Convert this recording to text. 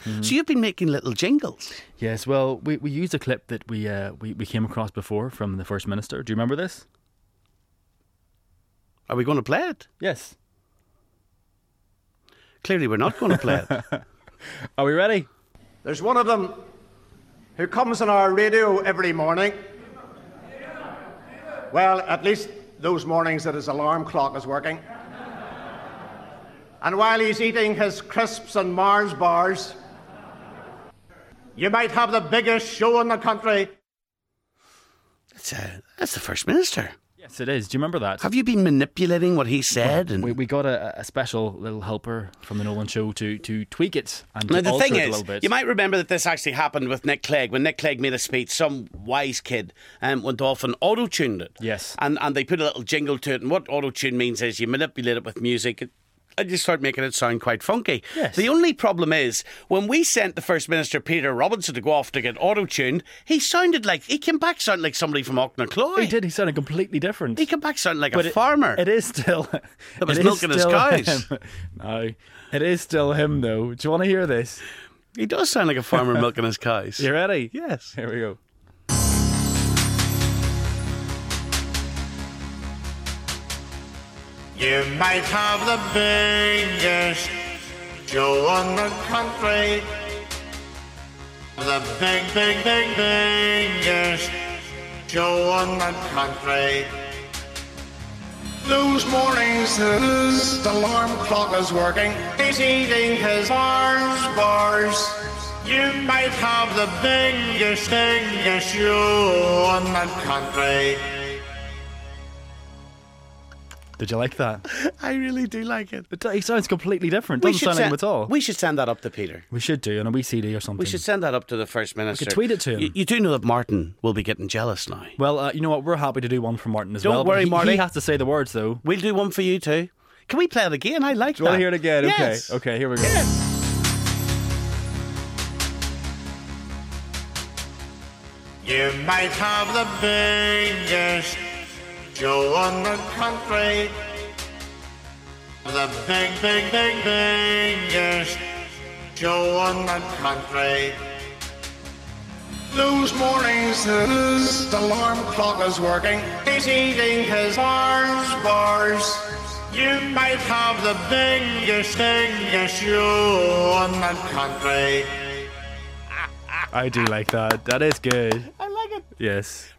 So you've been making little jingles. Yes, well, we used a clip that we came across before from the First Minister. Do you remember this? Are we going to play it? Yes. Clearly we're not going to play it. Are we ready? There's one of them who comes on our radio every morning. Well, at least those mornings that his alarm clock is working. And while he's eating his crisps and Mars bars, you might have the biggest show in the country. That's the First Minister. Yes, it is. Do you remember that? Have you been manipulating what he said? And We got a special little helper from the Nolan Show to tweak it and now, to the alter thing it a is, little bit. you might remember that this actually happened with Nick Clegg. When Nick Clegg made a speech, some wise kid went off and auto-tuned it. Yes. And they put a little jingle to it. And what auto-tune means is you manipulate it with music. And you start making it sound quite funky. Yes. The only problem is, when we sent the First Minister Peter Robinson to go off to get auto-tuned, he came back sounding like somebody from Aucknacloy. He did. He sounded completely different. He came back sounding like But a farmer. It is still... That was it is milking his still cows. him. No, it is still him, though. Do you want to hear this? He does sound like a farmer milking his cows. You ready? Yes. Here we go. You might have the biggest show in the country. The biggest show in the country. Those mornings his alarm clock is working. He's eating his bars. You might have the biggest show in the country. Did you like that? I really do like it. He sounds completely different. Doesn't sound like him at all. We should send that up to Peter. We should do on a wee CD or something. We should send that up to the First Minister. could tweet it to him. You do know that Martin will be getting jealous now. Well, you know what? We're happy to do one for Martin as Don't well. worry, He Marty. has to say the words, though. We'll do one for you too. Can we play it again? I like Do you want that. to hear it again? Yes. Okay, here we go. Yes. You might have the biggest show in the country. The biggest show in the country. Those mornings his alarm clock is working. He's eating his bars. You might have the biggest show in the country. I do like that. That is good. I like it. Yes.